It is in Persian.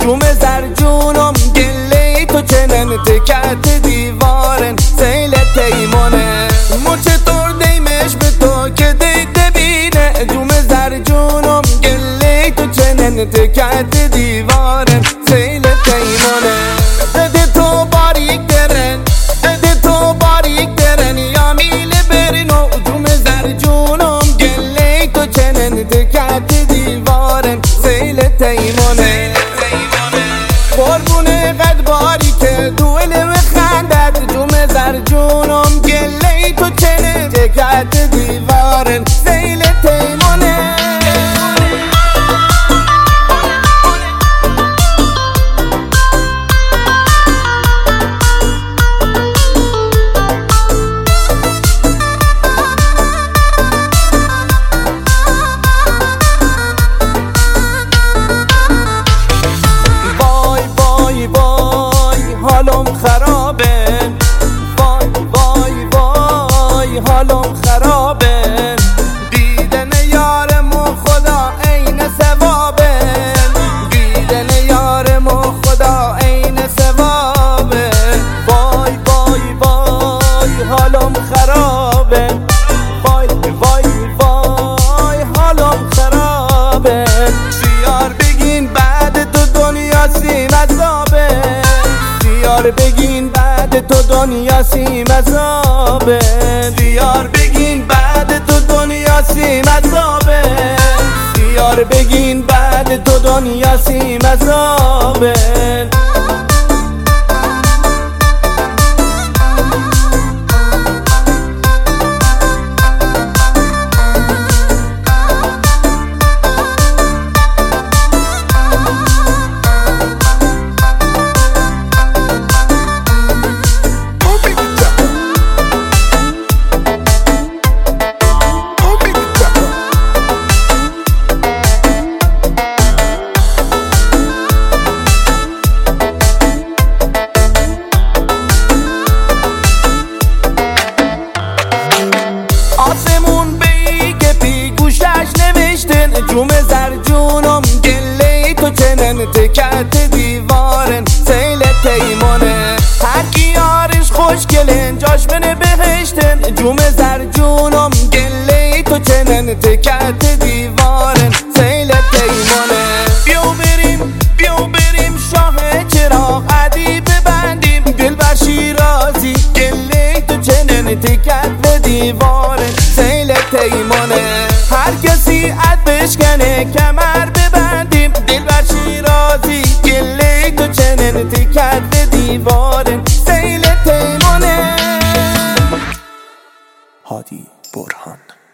جوم زرجونم گله تو چنن تکت دیوارن سیل تیمونه مو چطور دیمش به تو که دیده بینه جوم زرجونم گله تو چنن تکت دیوارن سیل تیمونه بده تو باریک درن بده تو باریک درن یا میل برنو جوم زرجونم گله تو چنن تکت دیوارن سیل تیمونه قربونه قد باری که دوله و خندت جوم زرجونم گله تو چنن تکت دیوارن سیل تیمونه حالم خرابه وای وای وای حالم خرابه دیدن یارمو خدا عین ثوابه دیدن یارمو خدا عین ثوابه وای وای وای حالم خرابه وای وای وای حالم خرابه بیار بگین بعد تو دنیا سیم عذابه دیار بگین بعد تو دنیا سیم عذابه دیار بگین بعد تو دنیا سیم عذابه دیار بگین بعد تو دنیا سیم عذابه آسمون بیگه پی گوشش نوشتن جوم زرجونم گله تو چنن تکت دیوارن سیل تیمونه هر کی یارش خوشگلن جاش منه بهشتن جوم زرجونم گله تو چنن تکت دیوارن سیل تیمونه بیو بریم شاه چراغ عدی ببندیم دل بر شیرازی گله تو چنن تکت دیوارن سیل تیمونه هر کسی عد بشکنه کمر ببندیم دل بر شیرازی گله تو چنن تکت دیوارن سیل تیمونه. هادی برهان.